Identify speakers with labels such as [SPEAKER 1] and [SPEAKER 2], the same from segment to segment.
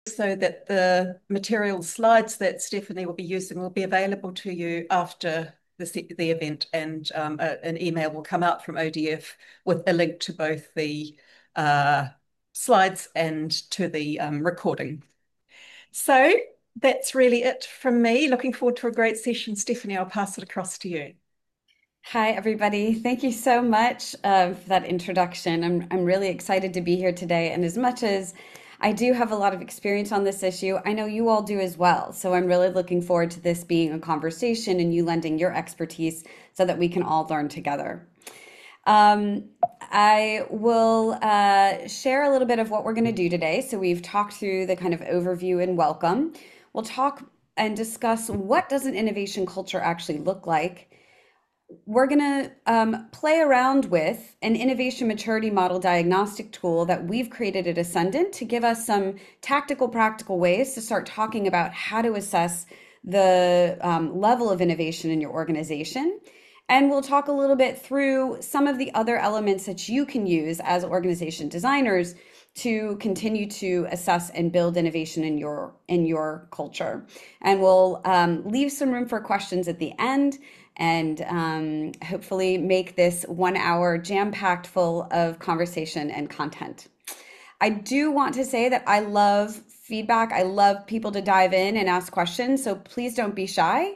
[SPEAKER 1] so that the material slides that Stephanie will be using will be available to you after the event, and an email will come out from ODF with a link to both the uh, slides and to the recording. So that's really it from me. Looking forward to a great session. Stephanie, I'll pass it across to you.
[SPEAKER 2] Hi, everybody. Thank you so much for that introduction. I'm really excited to be here today. And as much as I do have a lot of experience on this issue, I know you all do as well. So I'm really looking forward to this being a conversation and you lending your expertise so that we can all learn together. Um, I will share a little bit of what we're going to do today. So we've talked through the kind of overview and welcome. We'll talk and discuss what does an innovation culture actually look like. We're going to play around with an innovation maturity model diagnostic tool that we've created at Ascendant to give us some tactical, practical ways to start talking about how to assess the level of innovation in your organization. And we'll talk a little bit through some of the other elements that you can use as organization designers to continue to assess and build innovation in your culture. And we'll leave some room for questions at the end, and hopefully make this 1 hour jam-packed full of conversation and content. I do want to say that I love feedback. I love people to dive in and ask questions, so please don't be shy.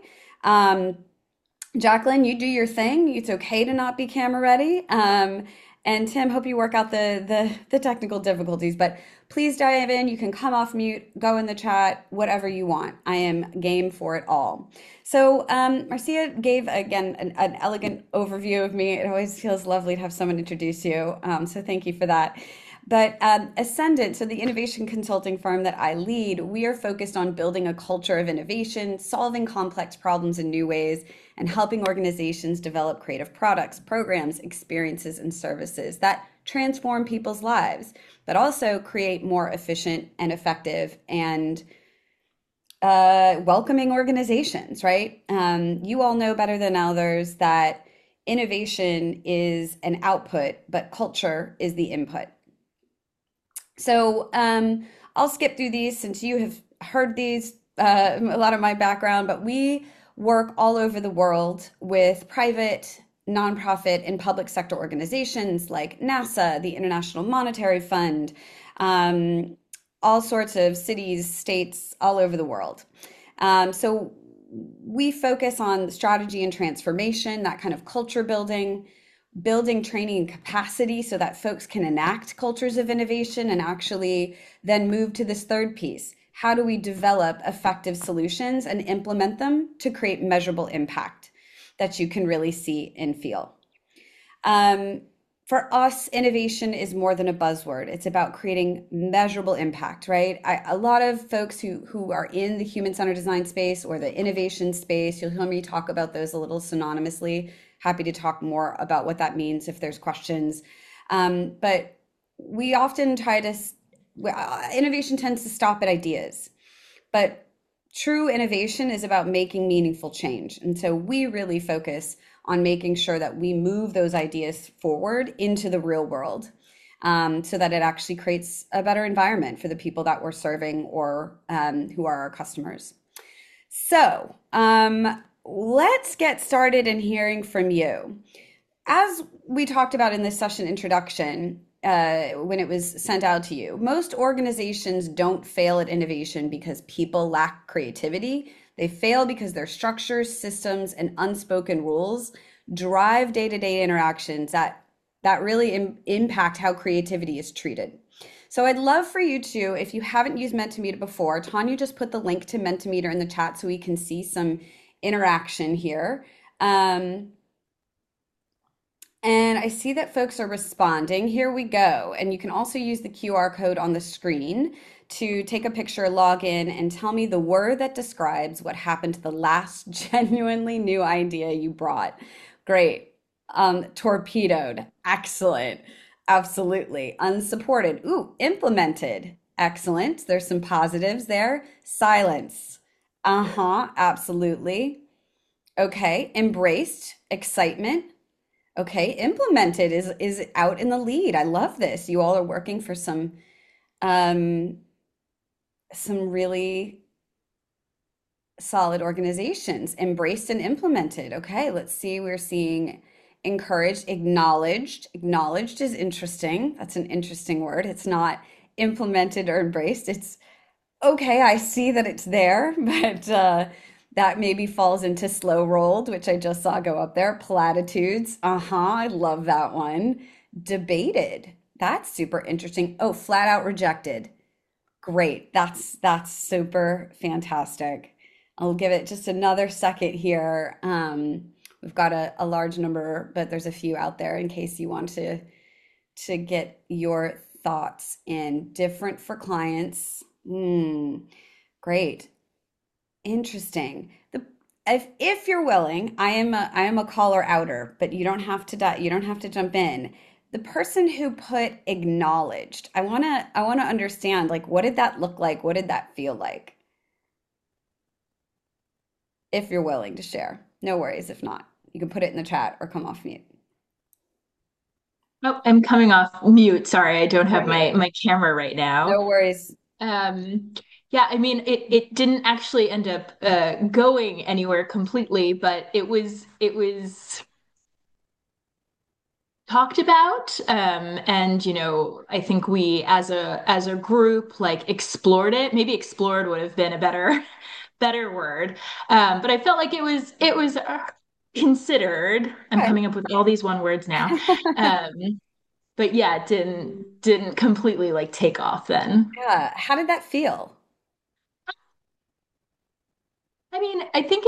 [SPEAKER 2] Jacqueline, you do your thing. It's okay to not be camera ready. And Tim, hope you work out the technical difficulties, but please dive in. You can come off mute, go in the chat, whatever you want. I am game for it all. So Marcia gave, again, an elegant overview of me. It always feels lovely to have someone introduce you. So thank you for that. But Ascendant, so the innovation consulting firm that I lead, we are focused on building a culture of innovation, solving complex problems in new ways, and helping organizations develop creative products, programs, experiences, and services that transform people's lives, but also create more efficient and effective and welcoming organizations, right? You all know better than others that innovation is an output, but culture is the input. So I'll skip through these since you have heard these, a lot of my background, but we work all over the world with private, nonprofit, and public sector organizations like NASA, the International Monetary Fund, all sorts of cities, states all over the world. So we focus on strategy and transformation, that kind of culture building, building training and capacity so that folks can enact cultures of innovation and actually then move to this third piece. How do we develop effective solutions and implement them to create measurable impact that you can really see and feel? For us, innovation is more than a buzzword. It's about creating measurable impact, right? A lot of folks who are in the human-centered design space or the innovation space, you'll hear me talk about those a little synonymously. Happy to talk more about what that means if there's questions. But we often try to, innovation tends to stop at ideas, but true innovation is about making meaningful change. And so we really focus on making sure that we move those ideas forward into the real world, so that it actually creates a better environment for the people that we're serving or who are our customers. So let's get started in hearing from you. As we talked about in this session introduction, when it was sent out to you, most organizations don't fail at innovation because people lack creativity. They fail because their structures, systems, and unspoken rules drive day-to-day interactions that really impact how creativity is treated. So I'd love for you to, if you haven't used Mentimeter before, Tanya just put the link to Mentimeter in the chat so we can see some interaction here. And I see that folks are responding. Here we go. And you can also use the QR code on the screen to take a picture, log in, and tell me the word that describes what happened to the last genuinely new idea you brought. Great. Torpedoed. Excellent. Absolutely. Unsupported. Ooh, implemented. Excellent. There's some positives there. Silence. Uh-huh. Absolutely. Okay. Embraced. Excitement. Okay. Implemented is out in the lead. I love this. You all are working for some some really solid organizations embraced and implemented. Okay, let's see. We're seeing encouraged, acknowledged. Acknowledged is interesting. That's an interesting word. It's not implemented or embraced. It's okay, I see that it's there, but that maybe falls into slow rolled, which I just saw go up there. Platitudes. Uh-huh, I love that one. Debated. That's super interesting. Oh, flat out rejected. Great. That's super fantastic. I'll give it just another second here. We've got a large number, but there's a few out there in case you want to get your thoughts in. Different for clients. Great. Interesting. If you're willing, I am a caller outer, but you don't have to you don't have to jump in. The person who put acknowledged, I wanna understand, like, what did that look like? What did that feel like? If you're willing to share. No worries if not. You can put it in the chat or come off mute.
[SPEAKER 3] Oh, I'm coming off mute. Sorry, I don't have
[SPEAKER 2] Right.
[SPEAKER 3] my camera right now.
[SPEAKER 2] No worries.
[SPEAKER 3] Um, yeah, I mean it didn't actually end up going anywhere completely, but it was talked about, and I think we as a group like explored it. Maybe explored would have been a better better word. But I felt like it was considered. I'm
[SPEAKER 2] Okay.
[SPEAKER 3] coming up with all these one words now. Um, but yeah, it didn't completely like take off then.
[SPEAKER 2] Yeah. How did that feel?
[SPEAKER 3] I mean, I think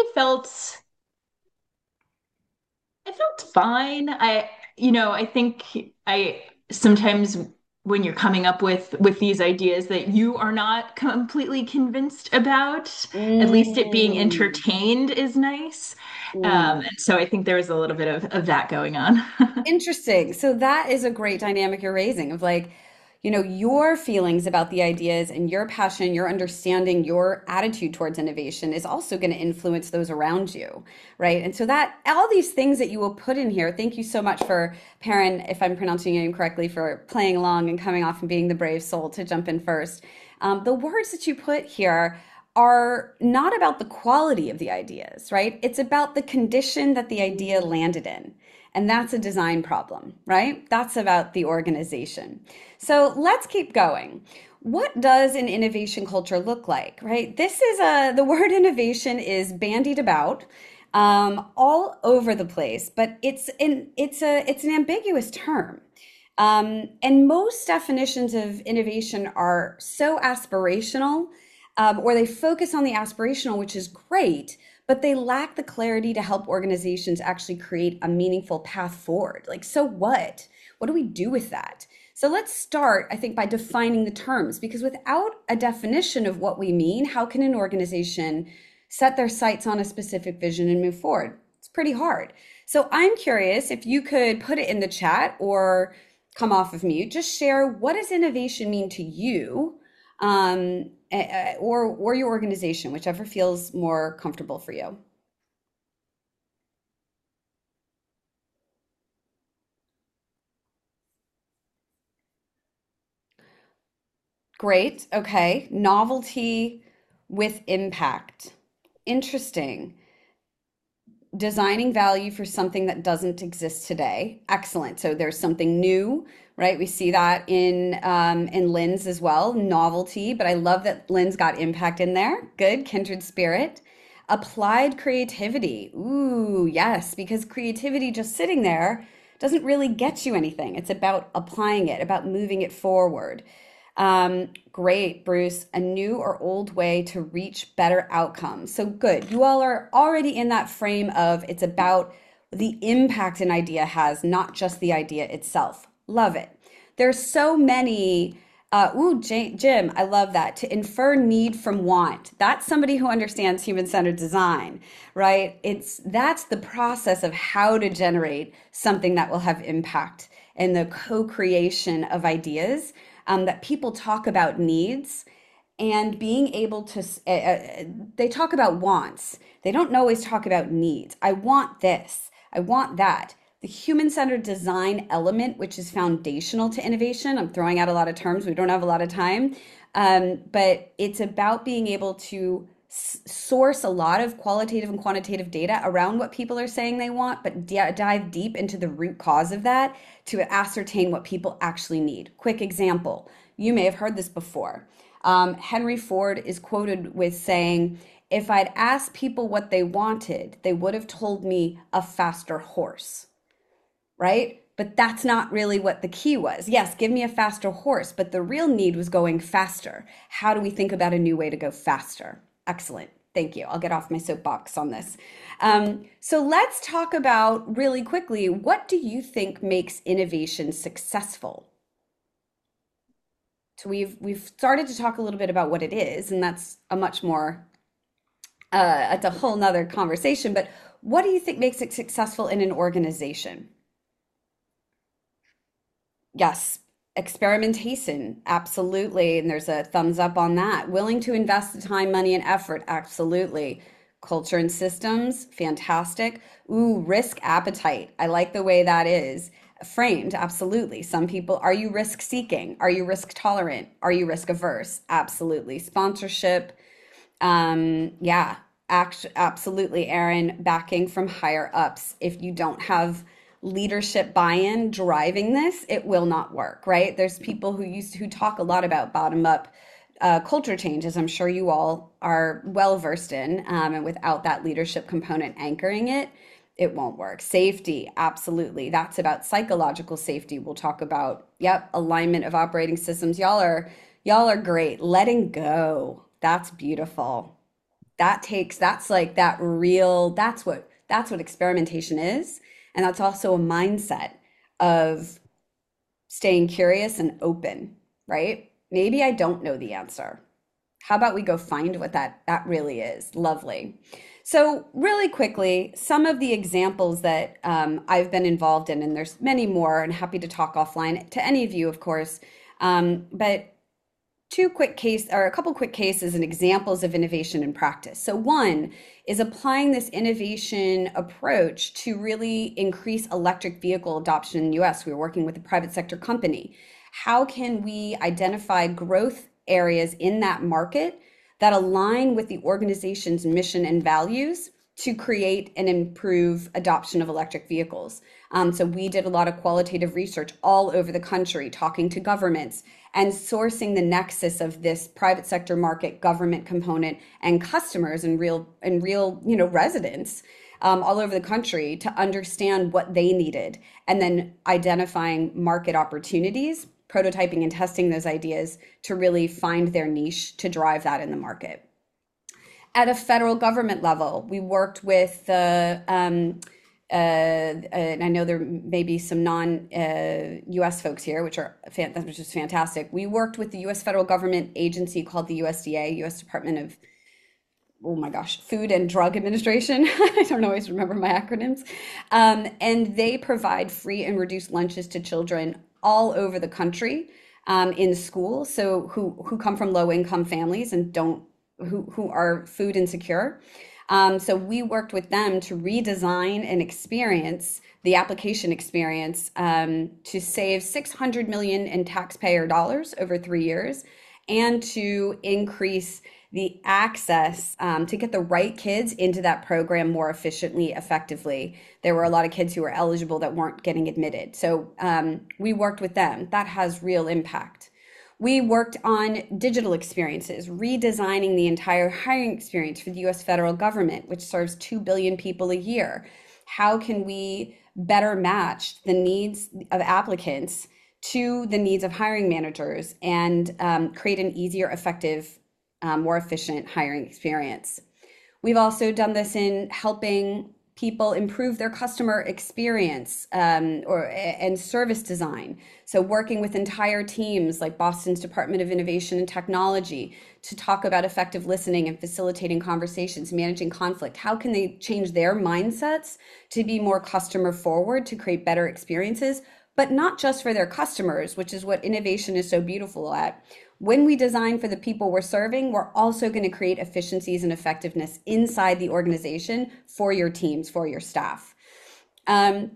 [SPEAKER 3] it felt fine. I think I sometimes when you're coming up with these ideas that you are not completely convinced about, at least it being
[SPEAKER 2] Mm.
[SPEAKER 3] entertained is nice.
[SPEAKER 2] Mm.
[SPEAKER 3] And so I think there was a little bit of that going on.
[SPEAKER 2] Interesting. So that is a great dynamic you're raising of like, your feelings about the ideas and your passion, your understanding, your attitude towards innovation is also going to influence those around you, right? And so that all these things that you will put in here, thank you so much for Perrin, if I'm pronouncing your name correctly, for playing along and coming off and being the brave soul to jump in first. The words that you put here are not about the quality of the ideas, right? It's about the condition that the idea landed in. And that's a design problem, right? That's about the organization. So let's keep going. What does an innovation culture look like, right? The word innovation is bandied about all over the place, but it's an ambiguous term. And most definitions of innovation are so aspirational, or they focus on the aspirational, which is great, but they lack the clarity to help organizations actually create a meaningful path forward. Like, so what? What do we do with that? So let's start, I think, by defining the terms, because without a definition of what we mean, how can an organization set their sights on a specific vision and move forward? It's pretty hard. So I'm curious if you could put it in the chat or come off of mute, just share, what does innovation mean to you, or your organization, whichever feels more comfortable for you. Great. Okay. Novelty with impact. Interesting. Designing value for something that doesn't exist today. Excellent. So there's something new, right? We see that in Lynn's as well, novelty. But I love that Lynn's got impact in there. Good, kindred spirit. Applied creativity. Ooh, yes, because creativity just sitting there doesn't really get you anything. It's about applying it, about moving it forward. Great, Bruce. A new or old way to reach better outcomes. So good. You all are already in that frame of it's about the impact an idea has, not just the idea itself. Love it. There's so many. Jim, I love that. To infer need from want. That's somebody who understands human-centered design, right? That's the process of how to generate something that will have impact and the co-creation of ideas, that people talk about needs and being able to, they talk about wants. They don't always talk about needs. I want this. I want that. the human-centered design element, which is foundational to innovation. I'm throwing out a lot of terms. We don't have a lot of time. But it's about being able to source a lot of qualitative and quantitative data around what people are saying they want, but dive deep into the root cause of that to ascertain what people actually need. Quick example. You may have heard this before. Henry Ford is quoted with saying, if I'd asked people what they wanted, they would have told me a faster horse, right? But that's not really what the key was. Yes, give me a faster horse, but the real need was going faster. How do we think about a new way to go faster? Excellent. Thank you. I'll get off my soapbox on this. So let's talk about really quickly, what do you think makes innovation successful? So we've started to talk a little bit about what it is, and that's a much more, it's a whole nother conversation, but what do you think makes it successful in an organization? Yes, experimentation, absolutely. And there's a thumbs up on that. Willing to invest the time, money, and effort, absolutely. Culture and systems, fantastic. Ooh, risk appetite. I like the way that is framed, absolutely. Some people, are you risk seeking? Are you risk tolerant? Are you risk averse? Absolutely. Sponsorship, yeah, absolutely, Aaron. Backing from higher ups. If you don't have leadership buy-in driving this, it will not work, right? There's people who talk a lot about bottom-up culture changes. I'm sure you all are well versed in, and without that leadership component anchoring it, it won't work. Safety, absolutely. That's about psychological safety. We'll talk about, yep, alignment of operating systems. Y'all are great. Letting go. That's beautiful. That's like that real, that's what experimentation is. And that's also a mindset of staying curious and open, right? Maybe I don't know the answer. How about we go find what that really is? Lovely. So really quickly, some of the examples that I've been involved in, and there's many more, and happy to talk offline to any of you, of course. But a couple quick cases and examples of innovation in practice. So one is applying this innovation approach to really increase electric vehicle adoption in the US. We were working with a private sector company. How can we identify growth areas in that market that align with the organization's mission and values to create and improve adoption of electric vehicles? So we did a lot of qualitative research all over the country, talking to governments and sourcing the nexus of this private sector market, government component, and customers and real residents all over the country to understand what they needed, and then identifying market opportunities, prototyping and testing those ideas to really find their niche to drive that in the market. At a federal government level, we worked with and I know there may be some non-US folks here, which is fantastic. We worked with the US federal government agency called the USDA, US Department of, oh my gosh, Food and Drug Administration. I don't always remember my acronyms. And they provide free and reduced lunches to children all over the country in school. So who come from low income families and who are food insecure. So we worked with them to redesign an experience, the application experience, to save $600 million in taxpayer dollars over 3 years, and to increase the access to get the right kids into that program more efficiently, effectively. There were a lot of kids who were eligible that weren't getting admitted. So we worked with them. That has real impact. We worked on digital experiences, redesigning the entire hiring experience for the US federal government, which serves 2 billion people a year. How can we better match the needs of applicants to the needs of hiring managers and create an easier, effective, more efficient hiring experience? We've also done this in helping people improve their customer experience and service design. So working with entire teams like Boston's Department of Innovation and Technology to talk about effective listening and facilitating conversations, managing conflict. How can they change their mindsets to be more customer forward, to create better experiences, but not just for their customers, which is what innovation is so beautiful at. When we design for the people we're serving, we're also going to create efficiencies and effectiveness inside the organization for your teams, for your staff.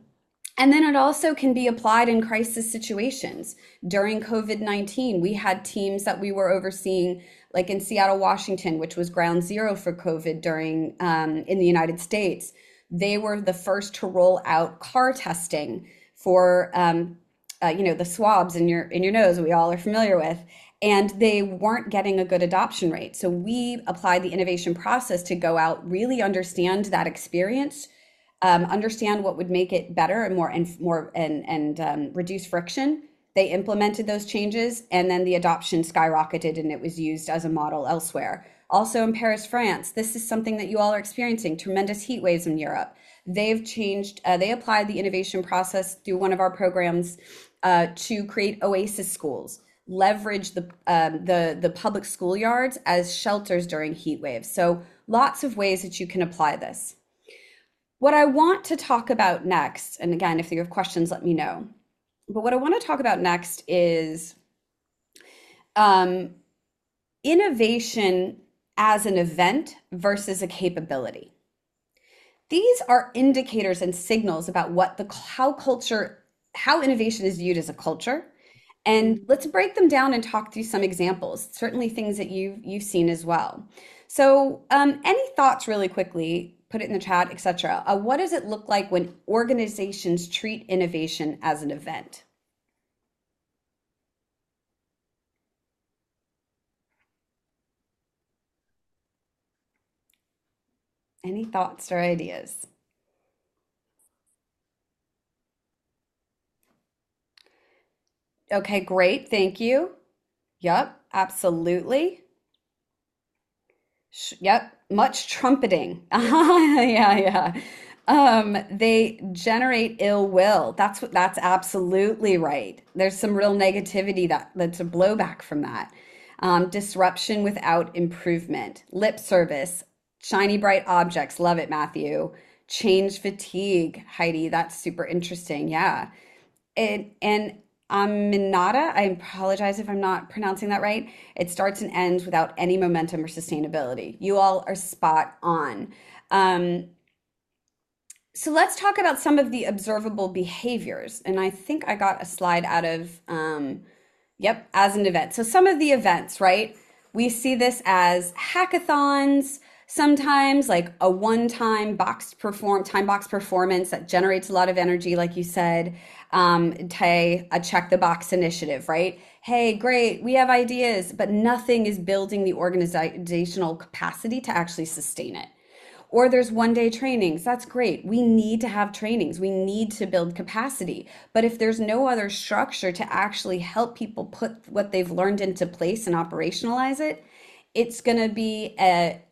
[SPEAKER 2] And then it also can be applied in crisis situations. During COVID-19, we had teams that we were overseeing, like in Seattle, Washington, which was ground zero for COVID during in the United States. They were the first to roll out car testing for the swabs in your nose we all are familiar with, and they weren't getting a good adoption rate. So we applied the innovation process to go out, really understand that experience, understand what would make it better and reduce friction. They implemented those changes, and then the adoption skyrocketed, and it was used as a model elsewhere. Also in Paris, France, this is something that you all are experiencing, tremendous heat waves in Europe. They've changed, they applied the innovation process through one of our programs to create oasis schools, leverage the public schoolyards as shelters during heat waves. So lots of ways that you can apply this. What I want to talk about next, and again, if you have questions, let me know. But what I want to talk about next is um, innovation as an event versus a capability. These are indicators and signals about how innovation is viewed as a culture. And let's break them down and talk through some examples, certainly things that you've seen as well. So, any thoughts really quickly? Put it in the chat, etc. What does it look like when organizations treat innovation as an event? Any thoughts or ideas? Okay, great. Thank you. Yep, absolutely. Yep, much trumpeting. Yeah, yeah. They generate ill will. That's absolutely right. There's some real negativity that's a blowback from that. Disruption without improvement. Lip service. Shiny bright objects. Love it, Matthew. Change fatigue. Heidi, that's super interesting. Yeah. And Aminata, I apologize if I'm not pronouncing that right. It starts and ends without any momentum or sustainability. You all are spot on. Um, so let's talk about some of the observable behaviors. And I think I got a slide out of, yep, as an event. So some of the events, right? We see this as hackathons, sometimes like a one-time time box performance that generates a lot of energy, like you said. A check the box initiative, right? Hey, great, we have ideas, but nothing is building the organizational capacity to actually sustain it. Or there's one day trainings. That's great. We need to have trainings. We need to build capacity. But if there's no other structure to actually help people put what they've learned into place and operationalize it, it's going to be a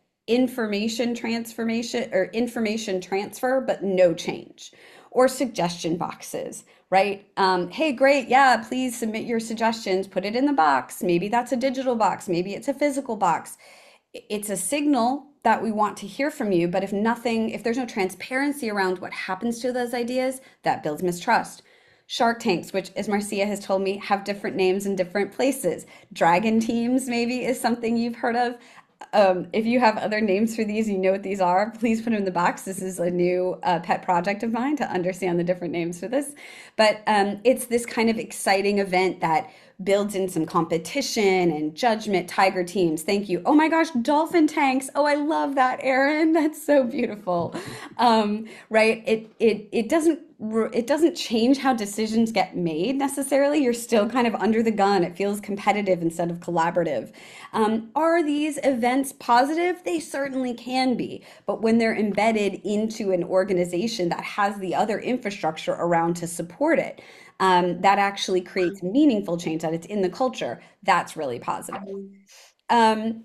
[SPEAKER 2] information transfer, but no change. Or suggestion boxes, right? Hey, great. Yeah, please submit your suggestions. Put it in the box. Maybe that's a digital box. Maybe it's a physical box. It's a signal that we want to hear from you, but if there's no transparency around what happens to those ideas, that builds mistrust. Shark tanks, which, as Marcia has told me, have different names in different places. Dragon teams, maybe, is something you've heard of. If you have other names for these, you know what these are, please put them in the box. This is a new pet project of mine to understand the different names for this. But it's this kind of exciting event that builds in some competition and judgment. Tiger teams, thank you. Oh my gosh, dolphin tanks. Oh, I love that, Erin. That's so beautiful. Right? It doesn't change how decisions get made necessarily. You're still kind of under the gun. It feels competitive instead of collaborative. Are these events positive? They certainly can be. But when they're embedded into an organization that has the other infrastructure around to support it, that actually creates meaningful change, that it's in the culture, that's really positive. Um,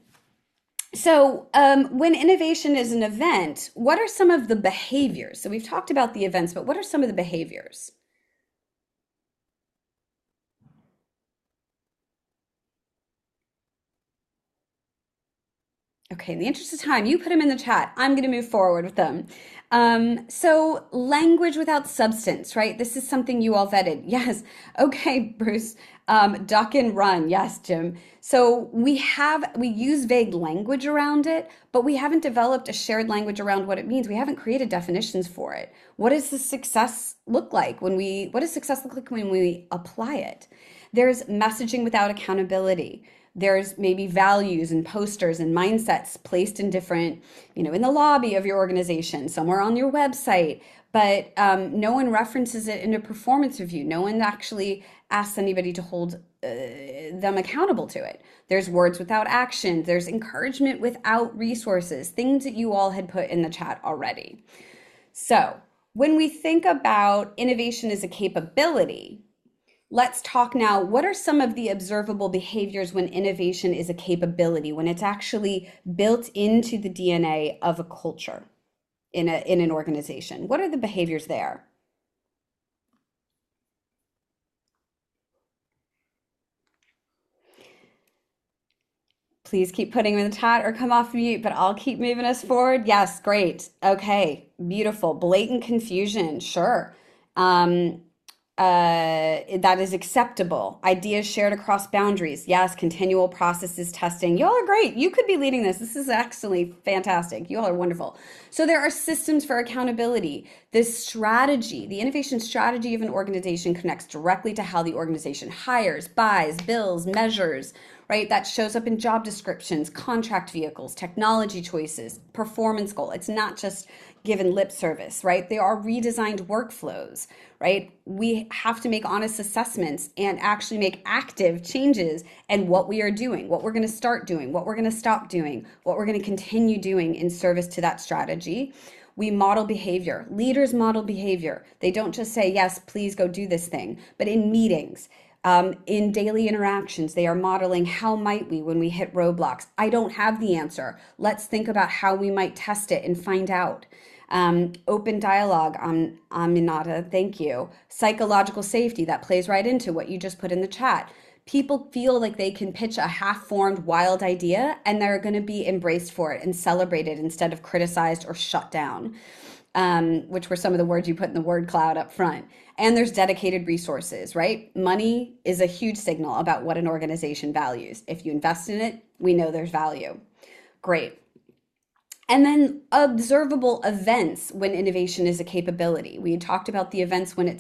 [SPEAKER 2] when innovation is an event, what are some of the behaviors? So we've talked about the events, but what are some of the behaviors? Okay, in the interest of time, you put them in the chat. I'm going to move forward with them. So language without substance, right? This is something you all vetted. Yes. Okay, Bruce. Duck and run. Yes, Jim. So we use vague language around it, but we haven't developed a shared language around what it means. We haven't created definitions for it. What does the success look like what does success look like when we apply it? There's messaging without accountability. There's maybe values and posters and mindsets placed in different, in the lobby of your organization, somewhere on your website, but no one references it in a performance review. No one actually asks anybody to hold them accountable to it. There's words without action. There's encouragement without resources, things that you all had put in the chat already. So when we think about innovation as a capability, let's talk now. What are some of the observable behaviors when innovation is a capability, when it's actually built into the DNA of a culture in an organization? What are the behaviors there? Please keep putting them in the chat or come off mute, but I'll keep moving us forward. Yes, great. Okay, beautiful. Blatant confusion, sure. That is acceptable. Ideas shared across boundaries. Yes, continual processes testing. Y'all are great. You could be leading this. This is actually fantastic. You all are wonderful. So there are systems for accountability. This strategy, the innovation strategy of an organization connects directly to how the organization hires, buys, bills, measures, right? That shows up in job descriptions, contract vehicles, technology choices, performance goal. It's not just given lip service, right? They are redesigned workflows, right? We have to make honest assessments and actually make active changes in what we are doing, what we're going to start doing, what we're going to stop doing, what we're going to continue doing in service to that strategy. We model behavior. Leaders model behavior. They don't just say, yes, please go do this thing, but in meetings, in daily interactions, they are modeling how might we when we hit roadblocks. I don't have the answer. Let's think about how we might test it and find out. Open dialogue, Aminata, thank you. Psychological safety, that plays right into what you just put in the chat. People feel like they can pitch a half-formed wild idea and they're going to be embraced for it and celebrated instead of criticized or shut down, which were some of the words you put in the word cloud up front. And there's dedicated resources, right? Money is a huge signal about what an organization values. If you invest in it, we know there's value. Great. And then observable events when innovation is a capability. We talked about the events when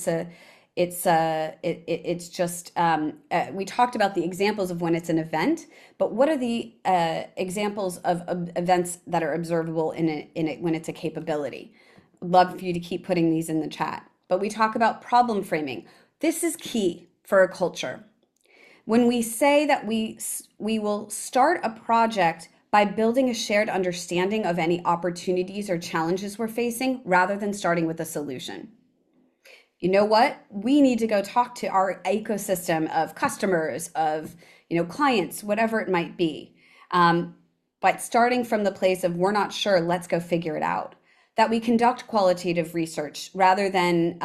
[SPEAKER 2] we talked about the examples of when it's an event, but what are the examples of events that are observable in it when it's a capability? Love for you to keep putting these in the chat. But we talk about problem framing. This is key for a culture. When we say that we will start a project by building a shared understanding of any opportunities or challenges we're facing rather than starting with a solution. You know what? We need to go talk to our ecosystem of customers, of clients, whatever it might be. But starting from the place of we're not sure, let's go figure it out. That we conduct qualitative research rather than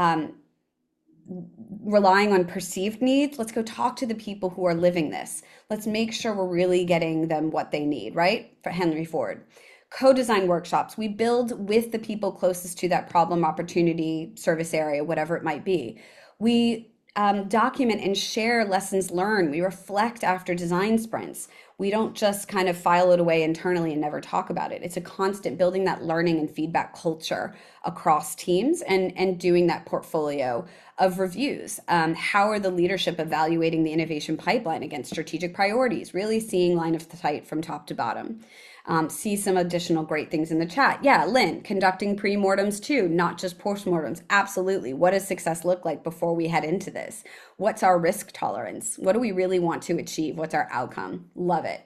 [SPEAKER 2] relying on perceived needs. Let's go talk to the people who are living this. Let's make sure we're really getting them what they need, right? For Henry Ford. Co-design workshops. We build with the people closest to that problem, opportunity, service area, whatever it might be. We document and share lessons learned. We reflect after design sprints. We don't just kind of file it away internally and never talk about it. It's a constant building that learning and feedback culture across teams and doing that portfolio of reviews. How are the leadership evaluating the innovation pipeline against strategic priorities? Really seeing line of sight from top to bottom. See some additional great things in the chat. Yeah, Lynn, conducting pre-mortems too, not just post-mortems. Absolutely. What does success look like before we head into this? What's our risk tolerance? What do we really want to achieve? What's our outcome? Love it.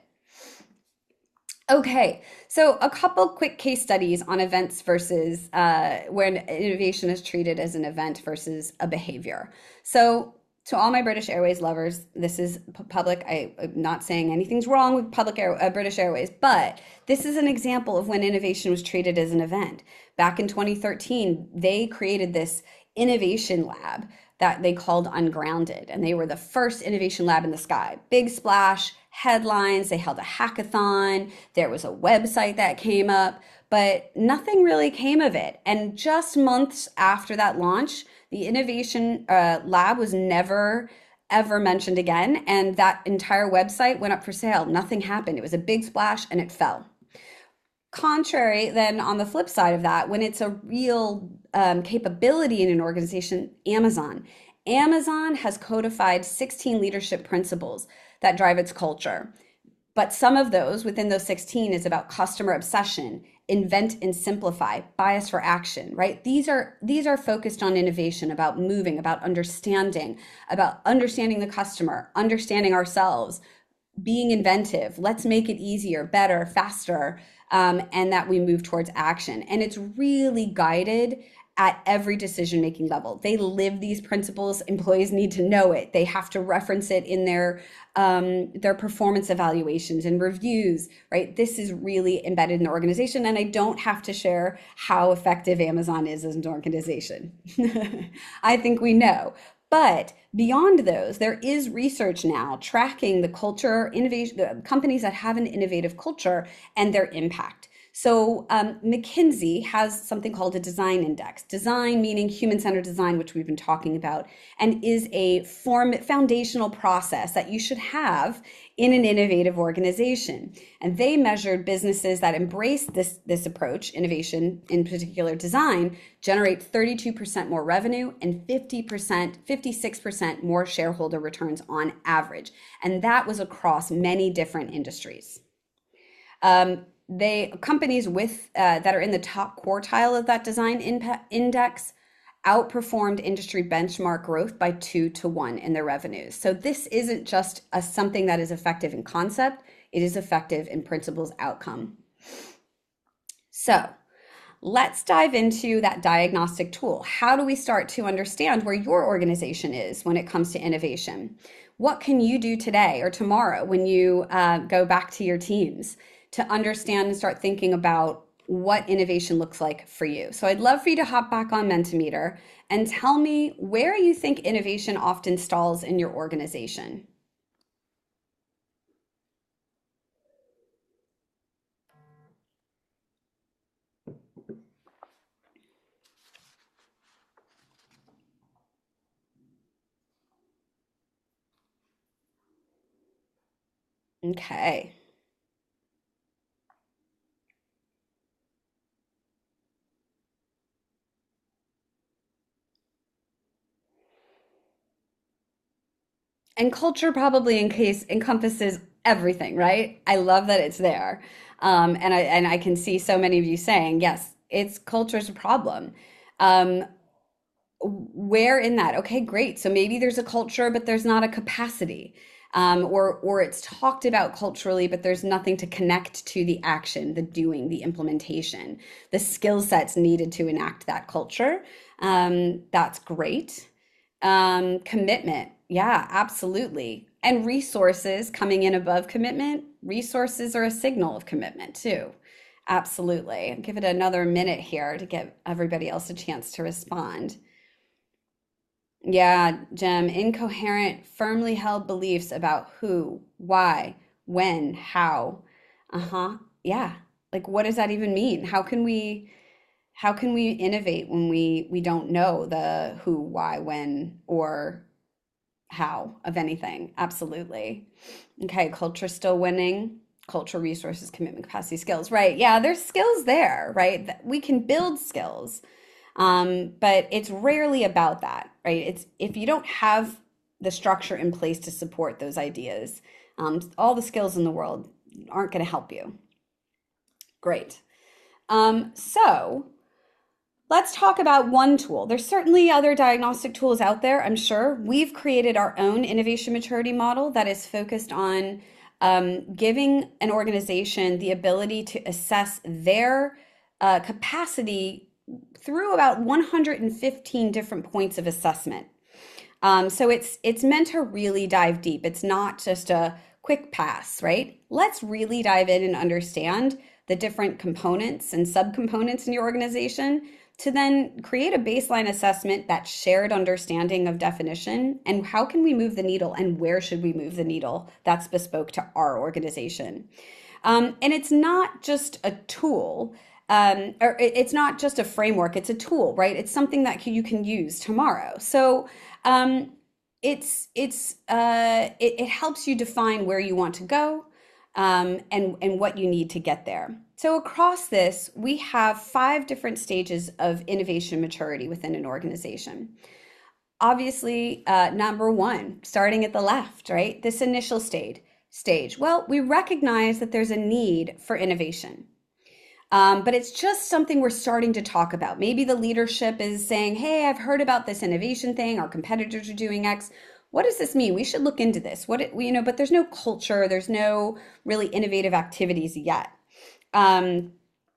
[SPEAKER 2] Okay, so a couple quick case studies on events versus when innovation is treated as an event versus a behavior. So to all my British Airways lovers, this is public. I'm not saying anything's wrong with British Airways, but this is an example of when innovation was treated as an event. Back in 2013, they created this innovation lab that they called Ungrounded, and they were the first innovation lab in the sky. Big splash, headlines. They held a hackathon. There was a website that came up, but nothing really came of it. And just months after that launch, the innovation lab was never ever mentioned again. And that entire website went up for sale. Nothing happened. It was a big splash and it fell. Contrary, then on the flip side of that, when it's a real capability in an organization, Amazon has codified 16 leadership principles that drive its culture. But some of those, within those 16, is about customer obsession, invent and simplify, bias for action, right? These are focused on innovation, about moving, about understanding the customer, understanding ourselves, being inventive. Let's make it easier, better, faster, and that we move towards action. And it's really guided at every decision-making level. They live these principles. Employees need to know it. They have to reference it in their performance evaluations and reviews, right? This is really embedded in the organization. And I don't have to share how effective Amazon is as an organization. I think we know. But beyond those, there is research now tracking the culture, innovation, the companies that have an innovative culture and their impact. So McKinsey has something called a design index. Design meaning human-centered design, which we've been talking about, and is a foundational process that you should have in an innovative organization. And they measured businesses that embrace this approach, innovation, in particular design, generate 32% more revenue and 56% more shareholder returns on average. And that was across many different industries. Companies with that are in the top quartile of that design index outperformed industry benchmark growth by 2 to 1 in their revenues. So this isn't just something that is effective in concept, it is effective in principles outcome. So let's dive into that diagnostic tool. How do we start to understand where your organization is when it comes to innovation? What can you do today or tomorrow when you go back to your teams to understand and start thinking about what innovation looks like for you? So I'd love for you to hop back on Mentimeter and tell me where you think innovation often stalls in your organization. Okay. And culture probably encompasses everything, right? I love that it's there. And I can see so many of you saying, yes, it's culture's a problem. Um, where in that? Okay, great. So maybe there's a culture, but there's not a capacity. Or it's talked about culturally, but there's nothing to connect to the action, the doing, the implementation, the skill sets needed to enact that culture. That's great. Commitment. Yeah, absolutely. And resources coming in above commitment. Resources are a signal of commitment too. Absolutely. I'll give it another minute here to give everybody else a chance to respond. Yeah, Jem, incoherent, firmly held beliefs about who, why, when, how. Uh-huh. Yeah. Like what does that even mean? How can we innovate when we don't know the who, why, when, or how of anything? Absolutely. Okay, culture still winning. Culture, resources, commitment, capacity, skills. Right. Yeah, there's skills there, right? We can build skills. But it's rarely about that, right? It's if you don't have the structure in place to support those ideas, all the skills in the world aren't going to help you. Great. So let's talk about one tool. There's certainly other diagnostic tools out there, I'm sure. We've created our own innovation maturity model that is focused on giving an organization the ability to assess their capacity through about 115 different points of assessment. So it's meant to really dive deep. It's not just a quick pass, right? Let's really dive in and understand the different components and subcomponents in your organization to then create a baseline assessment, that shared understanding of definition, and how can we move the needle and where should we move the needle that's bespoke to our organization. And it's not just a tool, or it's not just a framework, it's a tool, right? It's something that you can use tomorrow. So it helps you define where you want to go, and what you need to get there. So across this, we have 5 different stages of innovation maturity within an organization. Obviously, number 1, starting at the left, right? This initial stage. Well, we recognize that there's a need for innovation. But it's just something we're starting to talk about. Maybe the leadership is saying, hey, I've heard about this innovation thing. Our competitors are doing X. What does this mean? We should look into this. But there's no culture. There's no really innovative activities yet. And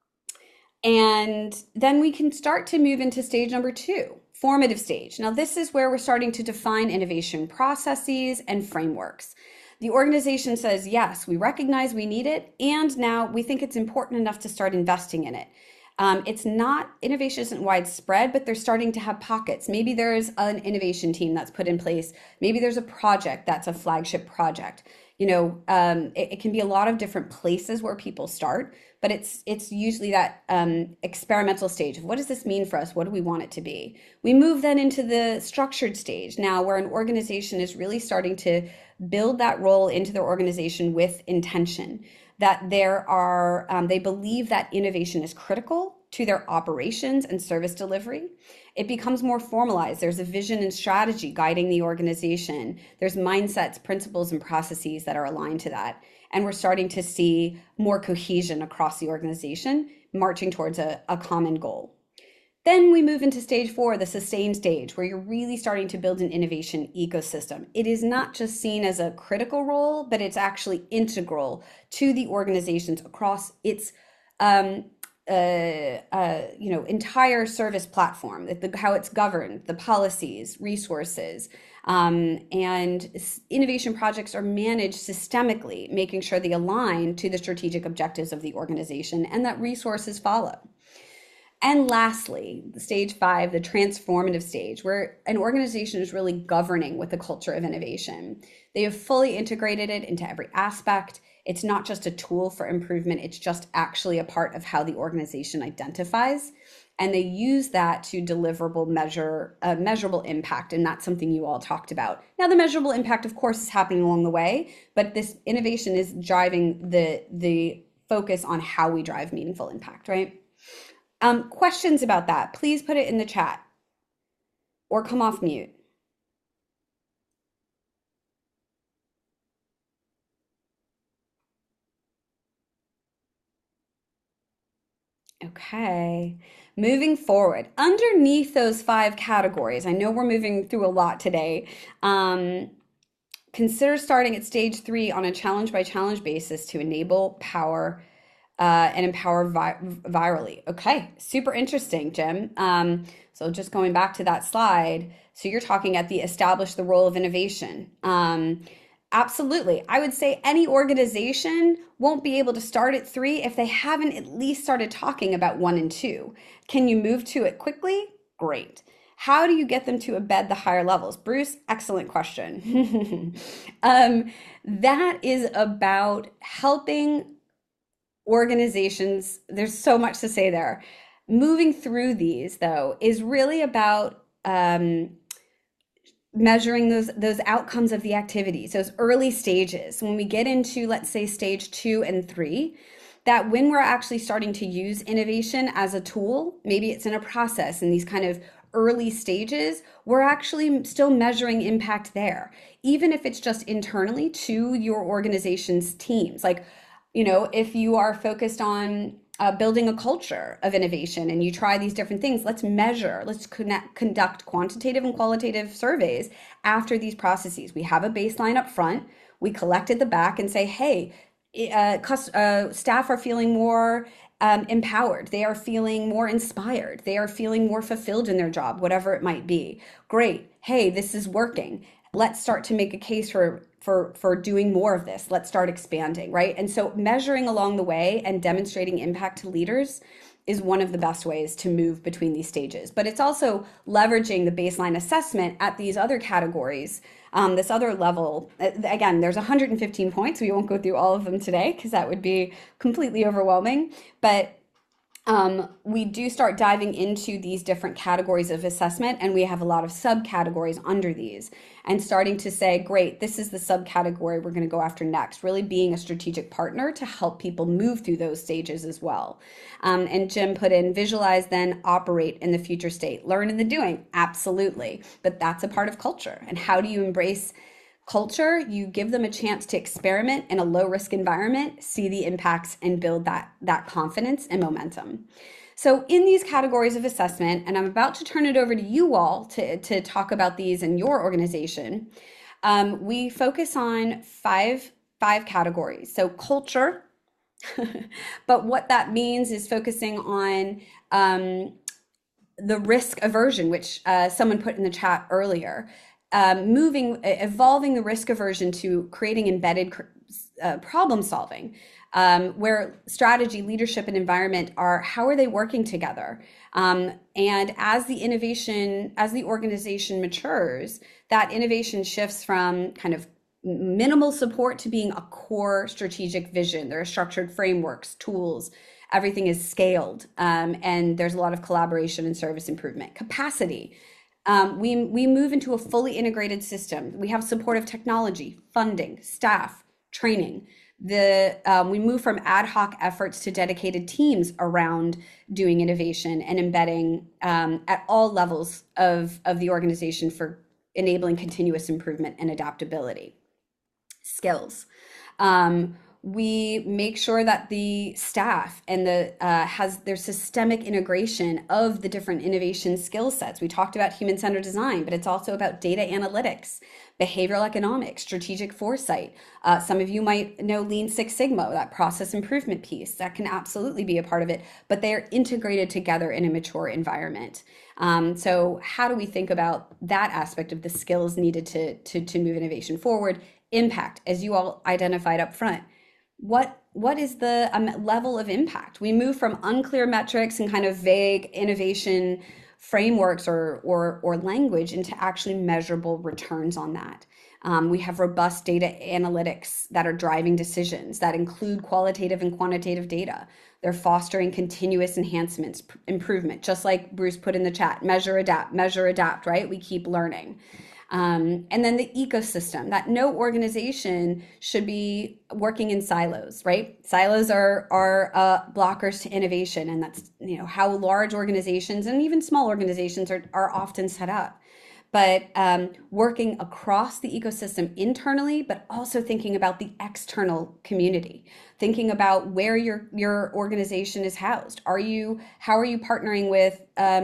[SPEAKER 2] then we can start to move into stage number 2, formative stage. Now, this is where we're starting to define innovation processes and frameworks. The organization says, yes, we recognize we need it, and now we think it's important enough to start investing in it. Innovation isn't widespread, but they're starting to have pockets. Maybe there's an innovation team that's put in place. Maybe there's a project that's a flagship project. It can be a lot of different places where people start, but it's usually that experimental stage of what does this mean for us? What do we want it to be? We move then into the structured stage now, where an organization is really starting to build that role into their organization with intention, that they believe that innovation is critical to their operations and service delivery. It becomes more formalized. There's a vision and strategy guiding the organization. There's mindsets, principles, and processes that are aligned to that. And we're starting to see more cohesion across the organization, marching towards a common goal. Then we move into stage 4, the sustain stage, where you're really starting to build an innovation ecosystem. It is not just seen as a critical role, but it's actually integral to the organizations across its entire service platform, how it's governed, the policies, resources, and innovation projects are managed systemically, making sure they align to the strategic objectives of the organization and that resources follow. And lastly, stage 5, the transformative stage, where an organization is really governing with the culture of innovation. They have fully integrated it into every aspect. It's not just a tool for improvement, it's just actually a part of how the organization identifies. And they use that to measurable impact. And that's something you all talked about. Now, the measurable impact, of course, is happening along the way, but this innovation is driving the focus on how we drive meaningful impact, right? Questions about that, please put it in the chat or come off mute. Okay, moving forward, underneath those 5 categories, I know we're moving through a lot today. Consider starting at stage 3 on a challenge by challenge basis to enable power and empower virally. Okay, super interesting, Jim. So just going back to that slide, so you're talking at the establish the role of innovation. Absolutely. I would say any organization won't be able to start at 3 if they haven't at least started talking about 1 and 2. Can you move to it quickly? Great. How do you get them to embed the higher levels? Bruce, excellent question. That is about helping organizations. There's so much to say there. Moving through these, though, is really about measuring those outcomes of the activities, those early stages. When we get into, let's say, stage 2 and 3, that when we're actually starting to use innovation as a tool, maybe it's in a process in these kind of early stages, we're actually still measuring impact there, even if it's just internally to your organization's teams. Like, if you are focused on building a culture of innovation and you try these different things, let's measure, let's conduct quantitative and qualitative surveys after these processes. We have a baseline up front, we collect at the back and say, hey, staff are feeling more empowered, they are feeling more inspired, they are feeling more fulfilled in their job, whatever it might be. Great, hey, this is working. Let's start to make a case for doing more of this. Let's start expanding, right? And so measuring along the way and demonstrating impact to leaders is one of the best ways to move between these stages. But it's also leveraging the baseline assessment at these other categories, this other level. Again, there's 115 points. We won't go through all of them today because that would be completely overwhelming. But we do start diving into these different categories of assessment, and we have a lot of subcategories under these, and starting to say, great, this is the subcategory we're going to go after next, really being a strategic partner to help people move through those stages as well. And Jim put in visualize, then operate in the future state, learn in the doing. Absolutely. But that's a part of culture. And how do you embrace culture? You give them a chance to experiment in a low risk environment, see the impacts, and build that confidence and momentum. So in these categories of assessment, and I'm about to turn it over to you all to talk about these in your organization, we focus on five categories. So culture, but what that means is focusing on the risk aversion, which someone put in the chat earlier. Evolving the risk aversion to creating embedded problem solving, where strategy, leadership, and environment are how are they working together? And as the organization matures, that innovation shifts from kind of minimal support to being a core strategic vision. There are structured frameworks, tools, everything is scaled, and there's a lot of collaboration and service improvement. Capacity. We move into a fully integrated system. We have supportive technology, funding, staff, training. We move from ad hoc efforts to dedicated teams around doing innovation and embedding at all levels of the organization for enabling continuous improvement and adaptability. Skills. We make sure that the staff and has their systemic integration of the different innovation skill sets. We talked about human-centered design, but it's also about data analytics, behavioral economics, strategic foresight. Some of you might know Lean Six Sigma, that process improvement piece. That can absolutely be a part of it, but they are integrated together in a mature environment. So how do we think about that aspect of the skills needed to move innovation forward? Impact, as you all identified up front. What is the level of impact? We move from unclear metrics and kind of vague innovation frameworks or language into actually measurable returns on that. We have robust data analytics that are driving decisions that include qualitative and quantitative data. They're fostering continuous enhancements, improvement, just like Bruce put in the chat, measure, adapt, right? We keep learning. And then the ecosystem, that no organization should be working in silos, right? Silos are blockers to innovation, and that's how large organizations and even small organizations are often set up. But working across the ecosystem internally, but also thinking about the external community, thinking about where your organization is housed. How are you partnering with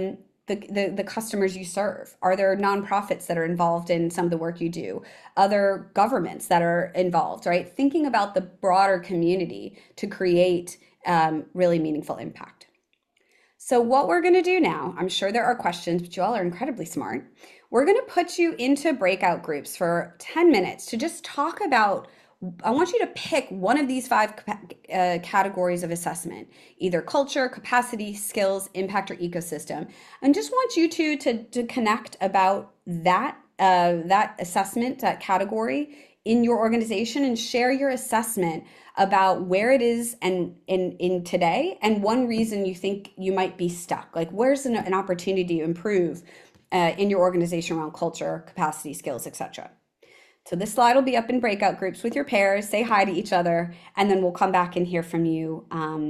[SPEAKER 2] the customers you serve? Are there nonprofits that are involved in some of the work you do? Other governments that are involved, right? Thinking about the broader community to create really meaningful impact. So what we're going to do now, I'm sure there are questions, but you all are incredibly smart. We're going to put you into breakout groups for 10 minutes to just talk about, I want you to pick one of these five categories of assessment, either culture, capacity, skills, impact, or ecosystem. And just want you to connect about that assessment, that category in your organization, and share your assessment about where it is and in today, and one reason you think you might be stuck. Like where's an opportunity to improve in your organization around culture, capacity, skills, etc. So this slide will be up in breakout groups with your pairs. Say hi to each other, and then we'll come back and hear from you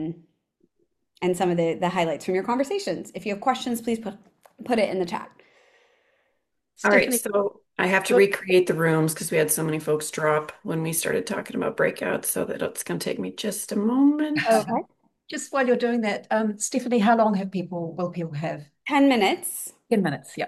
[SPEAKER 2] and some of the highlights from your conversations. If you have questions, please put it in the chat.
[SPEAKER 4] All right, so I have to recreate the rooms because we had so many folks drop when we started talking about breakouts, so that it's going to take me just a moment.
[SPEAKER 2] Okay.
[SPEAKER 1] Just while you're doing that, Stephanie, how long will people have?
[SPEAKER 2] 10 minutes.
[SPEAKER 1] 10 minutes, yeah.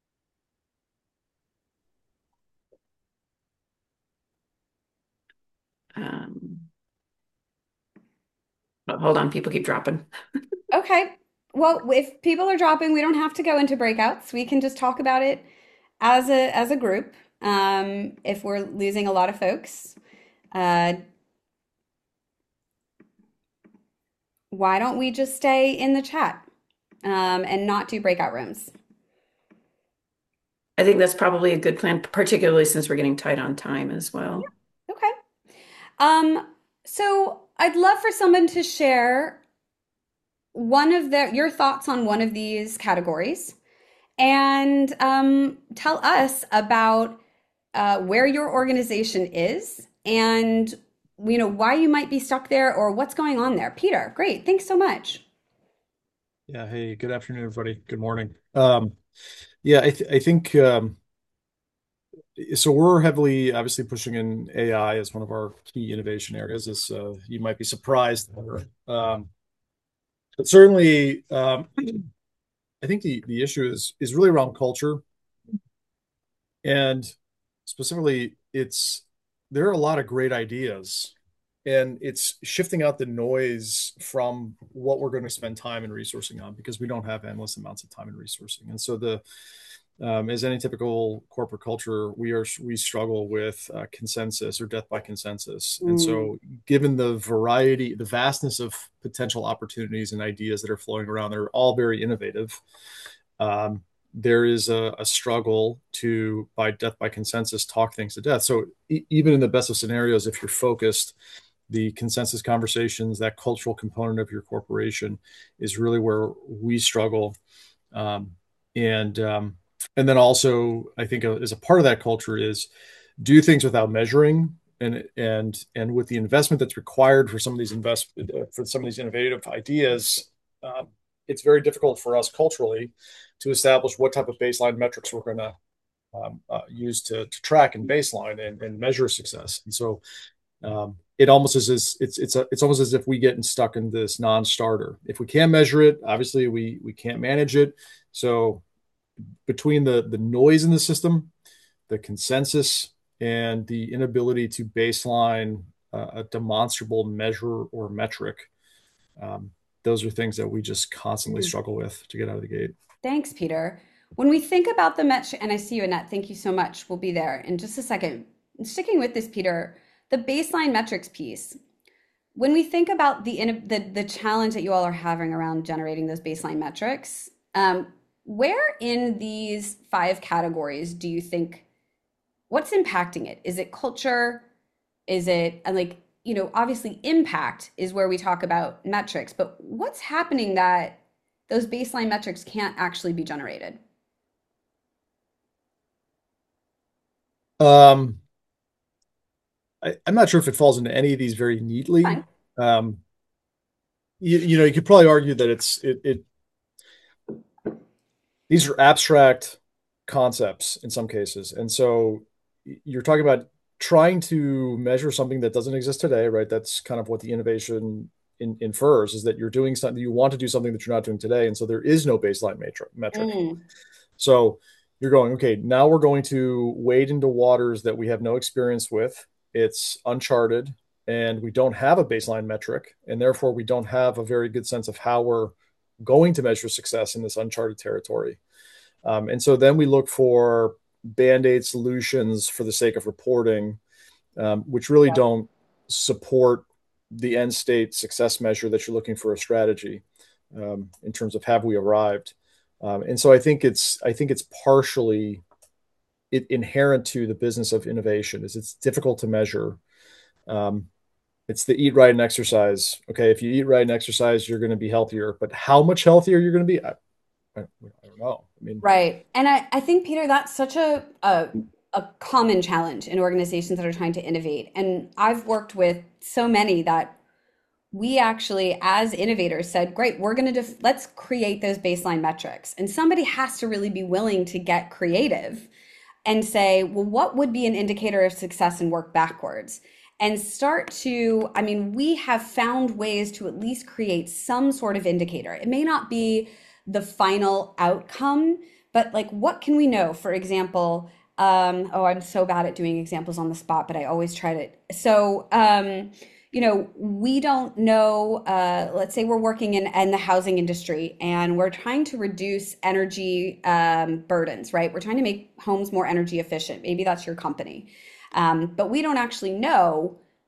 [SPEAKER 4] Hold on, people keep dropping.
[SPEAKER 2] Okay. Well, if people are dropping, we don't have to go into breakouts. We can just talk about it as a group. If we're losing a lot of folks, why don't we just stay in the chat and not do breakout rooms?
[SPEAKER 4] I think that's probably a good plan, particularly since we're getting tight on time as well.
[SPEAKER 2] Okay. Um, so I'd love for someone to share one of your thoughts on one of these categories and tell us about where your organization is and why you might be stuck there or what's going on there. Peter, great. Thanks so much.
[SPEAKER 5] Yeah. Hey, good afternoon, everybody. Good morning. Yeah, I think so. We're heavily, obviously, pushing in AI as one of our key innovation areas. As you might be surprised, but certainly, I think the issue is really around culture, and specifically, it's there are a lot of great ideas, and it's shifting out the noise from what we're going to spend time and resourcing on because we don't have endless amounts of time and resourcing. And so the as any typical corporate culture, we struggle with consensus or death by consensus. And so, given the variety, the vastness of potential opportunities and ideas that are flowing around, they're all very innovative. There is a struggle to, by death by consensus, talk things to death. So, even in the best of scenarios, if you're focused, the consensus conversations, that cultural component of your corporation, is really where we struggle. And and then also, I think as a part of that culture is do things without measuring, and with the investment that's required for some of these innovative ideas. It's very difficult for us culturally to establish what type of baseline metrics we're going to use to track and baseline and measure success. And so it almost is it's almost as if we get stuck in this non-starter. If we can't measure it, obviously we can't manage it. So between the noise in the system, the consensus, and the inability to baseline a demonstrable measure or metric, those are things that we just constantly struggle with to get out of the gate.
[SPEAKER 2] Thanks, Peter. When we think about the metric, and I see you, Annette, thank you so much. We'll be there in just a second. Sticking with this, Peter, the baseline metrics piece. When we think about the challenge that you all are having around generating those baseline metrics, where in these 5 categories do you think what's impacting it? Is it culture? Is it, and obviously impact is where we talk about metrics, but what's happening that those baseline metrics can't actually be generated?
[SPEAKER 5] I'm not sure if it falls into any of these very neatly. You could probably argue that these are abstract concepts in some cases. And so you're talking about trying to measure something that doesn't exist today, right? That's kind of what the innovation infers, is that you're doing something, you want to do something that you're not doing today. And so there is no baseline metric. So you're going, okay, now we're going to wade into waters that we have no experience with. It's uncharted and we don't have a baseline metric. And therefore we don't have a very good sense of how we're going to measure success in this uncharted territory. And so then we look for Band-Aid solutions for the sake of reporting, which really don't support the end state success measure that you're looking for a strategy in terms of have we arrived. And so I think it's partially inherent to the business of innovation is it's difficult to measure. It's the eat right and exercise. Okay, if you eat right and exercise, you're going to be healthier. But how much healthier you're going to be, I don't know. I mean,
[SPEAKER 2] right. And I think, Peter, that's such a common challenge in organizations that are trying to innovate. And I've worked with so many that we actually, as innovators, said, great, we're going to let's create those baseline metrics. And somebody has to really be willing to get creative and say, well, what would be an indicator of success, and work backwards and start to, I mean, we have found ways to at least create some sort of indicator. It may not be the final outcome, but what can we know? For example, I'm so bad at doing examples on the spot, but I always try to. So, we don't know, let's say we're working in the housing industry and we're trying to reduce energy burdens, right? We're trying to make homes more energy efficient. Maybe that's your company. But we don't actually know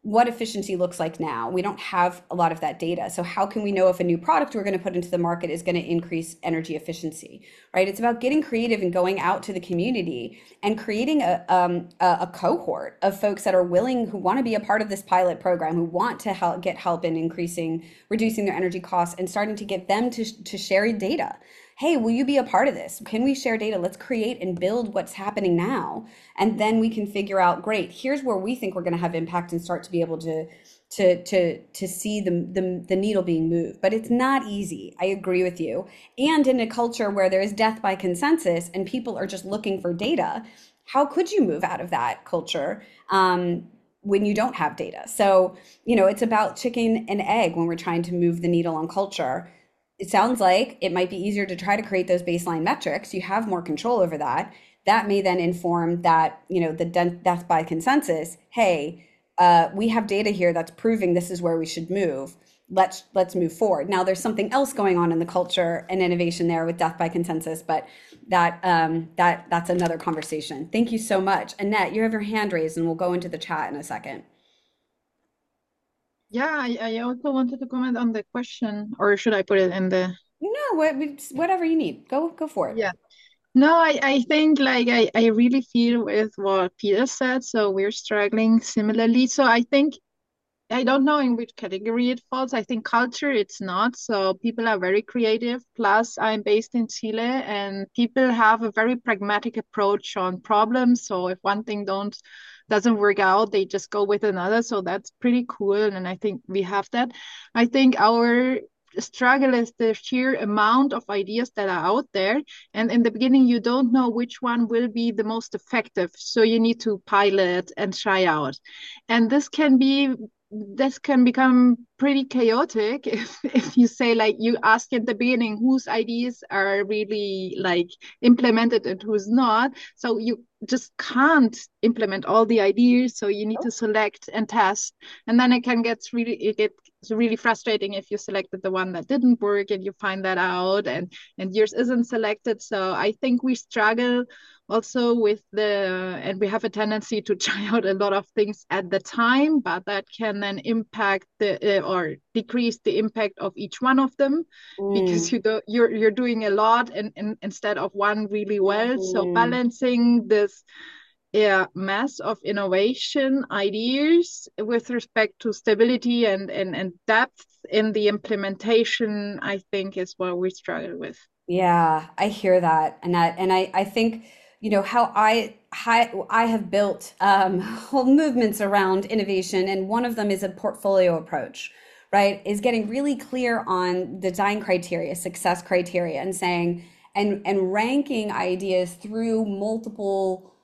[SPEAKER 2] what efficiency looks like now. We don't have a lot of that data. So how can we know if a new product we're going to put into the market is going to increase energy efficiency, right? It's about getting creative and going out to the community and creating a cohort of folks that are willing, who want to be a part of this pilot program, who want to get help in reducing their energy costs, and starting to get them to share data. Hey, will you be a part of this? Can we share data? Let's create and build what's happening now. And then we can figure out, great, here's where we think we're going to have impact, and start to be able to see the needle being moved. But it's not easy. I agree with you. And in a culture where there is death by consensus and people are just looking for data, how could you move out of that culture when you don't have data? So, it's about chicken and egg when we're trying to move the needle on culture. It sounds like it might be easier to try to create those baseline metrics. You have more control over that. That may then inform that, the death by consensus. Hey, we have data here that's proving this is where we should move. Let's move forward. Now, there's something else going on in the culture and innovation there with death by consensus, but that's another conversation. Thank you so much. Annette, you have your hand raised, and we'll go into the chat in a second.
[SPEAKER 6] Yeah, I also wanted to comment on the question, or should I put it in the?
[SPEAKER 2] No, whatever you need. Go for it.
[SPEAKER 6] Yeah. No, I think like I really feel with what Peter said. So we're struggling similarly. So I think I don't know in which category it falls. I think culture, it's not. So people are very creative. Plus, I'm based in Chile, and people have a very pragmatic approach on problems. So if one thing doesn't work out, they just go with another. So that's pretty cool. And I think we have that. I think our struggle is the sheer amount of ideas that are out there. And in the beginning, you don't know which one will be the most effective. So you need to pilot and try out. And this can become pretty chaotic if you say, like, you ask at the beginning whose ideas are really like implemented and who's not. So you just can't implement all the ideas. So you need to select and test. And then it gets really frustrating if you selected the one that didn't work and you find that out, and yours isn't selected. So I think we struggle also and we have a tendency to try out a lot of things at the time, but that can then impact or decrease the impact of each one of them, because you're doing a lot and instead of one really well. So balancing this mass of innovation ideas with respect to stability and depth in the implementation, I think, is what we struggle with.
[SPEAKER 2] Yeah, I hear that, Annette, and I think how I have built whole movements around innovation, and one of them is a portfolio approach, right? Is getting really clear on design criteria, success criteria, and saying and ranking ideas through multiple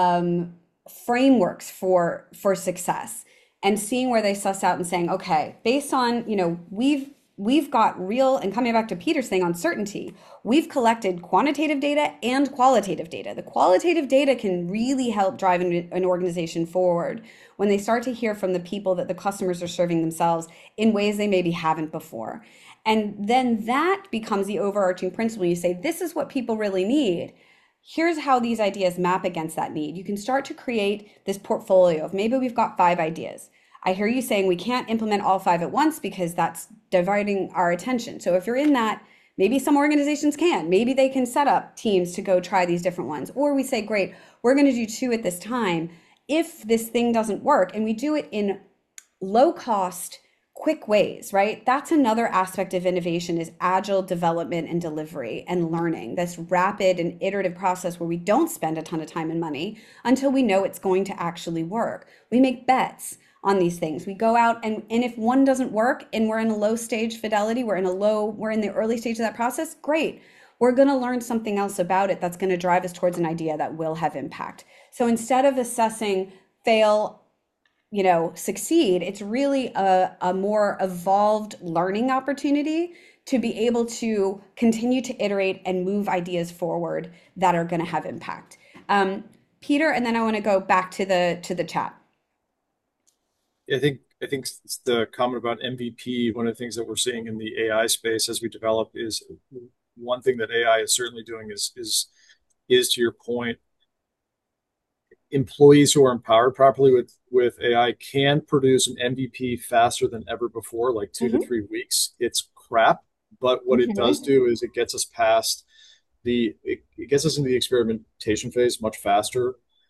[SPEAKER 2] frameworks for success, and seeing where they suss out and saying, okay, based on we've got real, and coming back to Peter's thing on certainty, we've collected quantitative data and qualitative data. The qualitative data can really help drive an organization forward when they start to hear from the people that the customers are serving themselves in ways they maybe haven't before. And then that becomes the overarching principle. You say, this is what people really need. Here's how these ideas map against that need. You can start to create this portfolio of, maybe we've got 5 ideas. I hear you saying we can't implement all 5 at once because that's dividing our attention. So if you're in that, maybe some organizations can. Maybe they can set up teams to go try these different ones. Or we say, great, we're going to do 2 at this time. If this thing doesn't work, and we do it in low cost, quick ways, right? That's another aspect of innovation, is agile development and delivery and learning. This rapid and iterative process where we don't spend a ton of time and money until we know it's going to actually work. We make bets on these things. We go out and if one doesn't work and we're in a low stage fidelity, we're in the early stage of that process, great. We're going to learn something else about it that's going to drive us towards an idea that will have impact. So instead of assessing fail, succeed, it's really a more evolved learning opportunity to be able to continue to iterate and move ideas forward that are going to have impact. Peter, and then I want to go back to the chat.
[SPEAKER 5] I think the comment about MVP, one of the things that we're seeing in the AI space as we develop, is one thing that AI is certainly doing is to your point, employees who are empowered properly with AI can produce an MVP faster than ever before, like 2 to 3 weeks. It's crap, but what it does do is it gets us past it gets us into the experimentation phase much faster.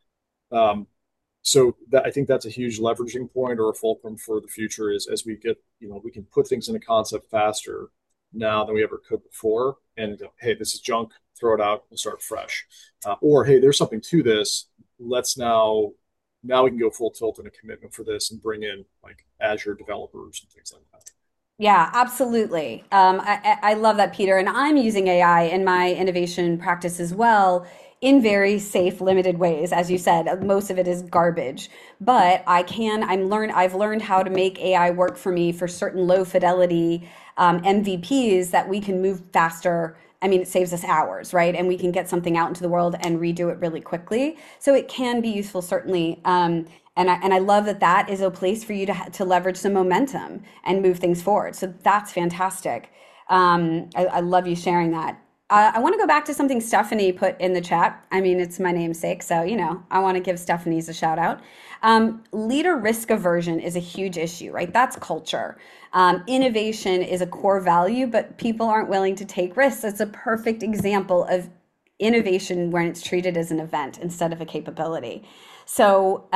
[SPEAKER 5] So I think that's a huge leveraging point or a fulcrum for the future is as we get, we can put things into concept faster now than we ever could before. And go, hey, this is junk, throw it out, we'll start fresh. Or, hey, there's something to this. Let's now we can go full tilt in a commitment for this and bring in like Azure developers and things like that.
[SPEAKER 2] Yeah, absolutely. I love that, Peter. And I'm using AI in my innovation practice as well in very safe, limited ways. As you said, most of it is garbage. But I've learned how to make AI work for me for certain low fidelity MVPs that we can move faster. I mean, it saves us hours, right? And we can get something out into the world and redo it really quickly. So it can be useful, certainly. And I love that is a place for you to leverage some momentum and move things forward. So that's fantastic. I love you sharing that. I want to go back to something Stephanie put in the chat. I mean, it's my namesake, so I want to give Stephanie's a shout out. Leader risk aversion is a huge issue, right? That's culture. Innovation is a core value, but people aren't willing to take risks. It's a perfect example of innovation when it's treated as an event instead of a capability. So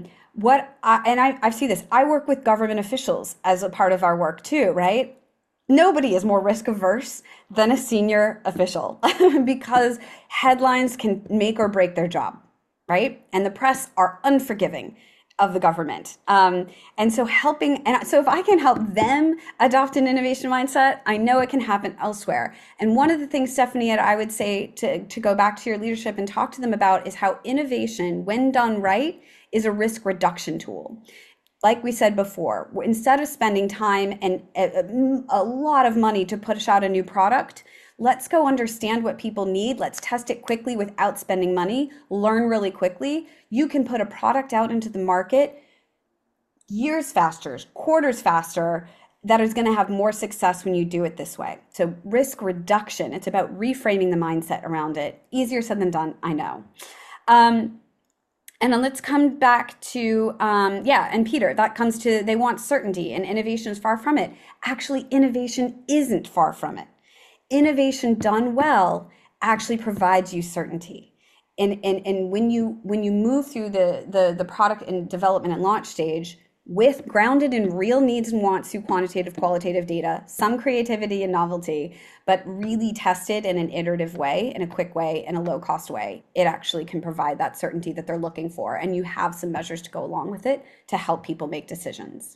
[SPEAKER 2] I see this. I work with government officials as a part of our work too, right? Nobody is more risk averse than a senior official because headlines can make or break their job, right? And the press are unforgiving of the government. And so if I can help them adopt an innovation mindset, I know it can happen elsewhere. And one of the things, Stephanie, I would say to go back to your leadership and talk to them about is how innovation, when done right, is a risk reduction tool. Like we said before, instead of spending time and a lot of money to push out a new product, let's go understand what people need. Let's test it quickly without spending money, learn really quickly. You can put a product out into the market years faster, quarters faster, that is going to have more success when you do it this way. So risk reduction, it's about reframing the mindset around it. Easier said than done, I know. And then let's come back to, and Peter, that comes to, they want certainty and innovation is far from it. Actually, innovation isn't far from it. Innovation done well actually provides you certainty. And when you move through the product and development and launch stage with grounded in real needs and wants through quantitative, qualitative data, some creativity and novelty, but really tested in an iterative way, in a quick way, in a low cost way, it actually can provide that certainty that they're looking for. And you have some measures to go along with it to help people make decisions.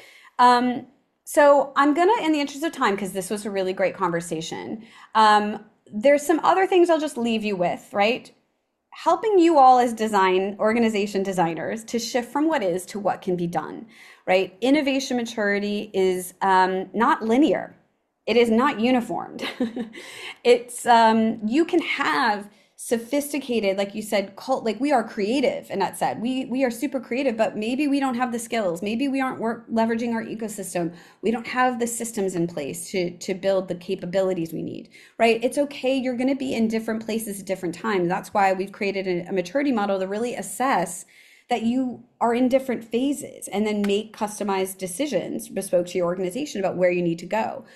[SPEAKER 2] So I'm gonna, in the interest of time, because this was a really great conversation, there's some other things I'll just leave you with, right? Helping you all as organization designers to shift from what is to what can be done, right? Innovation maturity is not linear. It is not uniformed. It's, you can have sophisticated, like you said, like we are creative, and that said, we are super creative, but maybe we don't have the skills. Maybe we aren't leveraging our ecosystem. We don't have the systems in place to build the capabilities we need, right? It's okay. You're going to be in different places at different times. That's why we've created a maturity model to really assess that you are in different phases and then make customized decisions bespoke to your organization about where you need to go.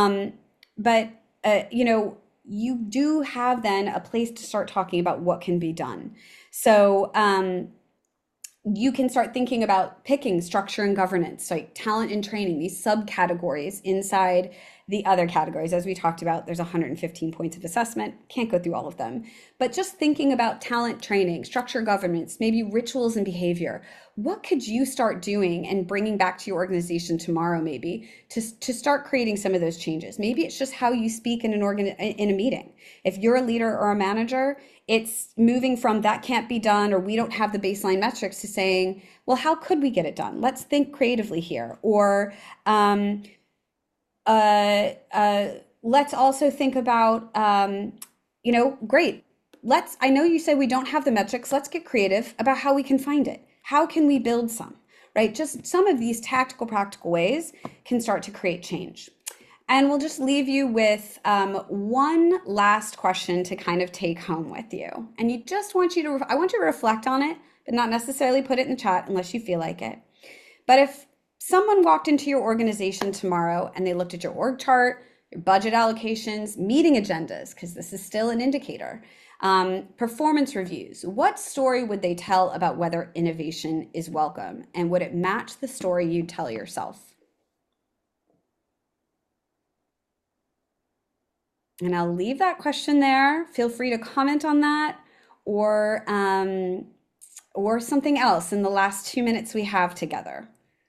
[SPEAKER 2] You do have then a place to start talking about what can be done. So you can start thinking about picking structure and governance, like talent and training, these subcategories inside the other categories. As we talked about, there's 115 points of assessment. Can't go through all of them. But just thinking about talent training, structure governance, maybe rituals and behavior. What could you start doing and bringing back to your organization tomorrow, maybe, to start creating some of those changes? Maybe it's just how you speak in in a meeting. If you're a leader or a manager, it's moving from that can't be done or we don't have the baseline metrics to saying, well, how could we get it done? Let's think creatively here. Or let's also think about, great. I know you said we don't have the metrics. Let's get creative about how we can find it. How can we build some, right? Just some of these tactical, practical ways can start to create change. And we'll just leave you with one last question to kind of take home with you. And I want you to reflect on it, but not necessarily put it in the chat unless you feel like it. But if someone walked into your organization tomorrow and they looked at your org chart, your budget allocations, meeting agendas, because this is still an indicator, performance reviews, what story would they tell about whether innovation is welcome? And would it match the story you tell yourself? And I'll leave that question there. Feel free to comment on that or something else in the last 2 minutes we have together.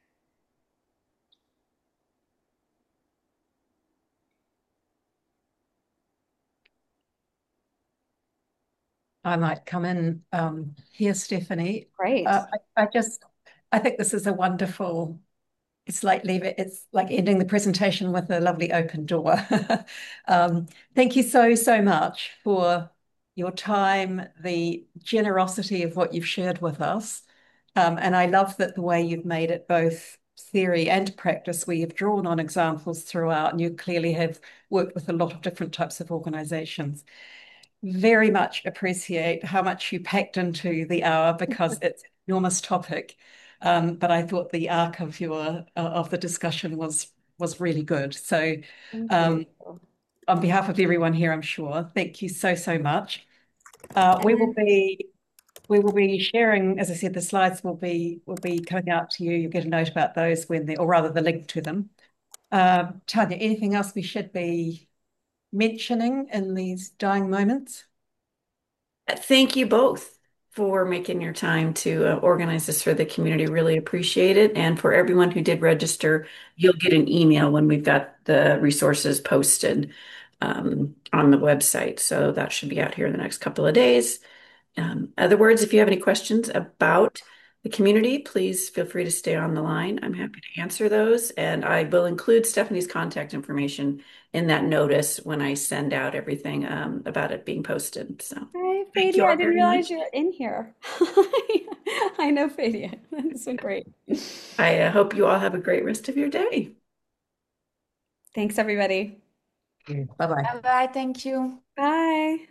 [SPEAKER 1] I might come in here, Stephanie.
[SPEAKER 2] Great.
[SPEAKER 1] I think this is a wonderful, it's like ending the presentation with a lovely open door. Thank you so much for your time, the generosity of what you've shared with us. And I love that the way you've made it both theory and practice, where you've drawn on examples throughout, and you clearly have worked with a lot of different types of organizations. Very much appreciate how much you packed into the hour because it's an enormous topic. But I thought the arc of the discussion was really good. So on behalf of everyone here, I'm sure, thank you so much. We will be sharing, as I said, the slides will be coming out to you. You'll get a note about those or rather the link to them. Tanya, anything else we should be mentioning in these dying moments?
[SPEAKER 4] Thank you both for making your time to organize this for the community. Really appreciate it. And for everyone who did register, you'll get an email when we've got the resources posted on the website. So that should be out here in the next couple of days. Other words, if you have any questions about the community, please feel free to stay on the line. I'm happy to answer those. And I will include Stephanie's contact information in that notice when I send out everything about it being posted. So
[SPEAKER 2] Hi,
[SPEAKER 4] thank you
[SPEAKER 2] Fadia.
[SPEAKER 4] all
[SPEAKER 2] I didn't
[SPEAKER 4] very
[SPEAKER 2] realize
[SPEAKER 4] much.
[SPEAKER 2] you were in here. I know Fadia. That's so great.
[SPEAKER 4] I hope you all have a great rest of your day.
[SPEAKER 2] Thanks, everybody.
[SPEAKER 1] Bye-bye.
[SPEAKER 7] Bye bye. Thank you.
[SPEAKER 2] Bye.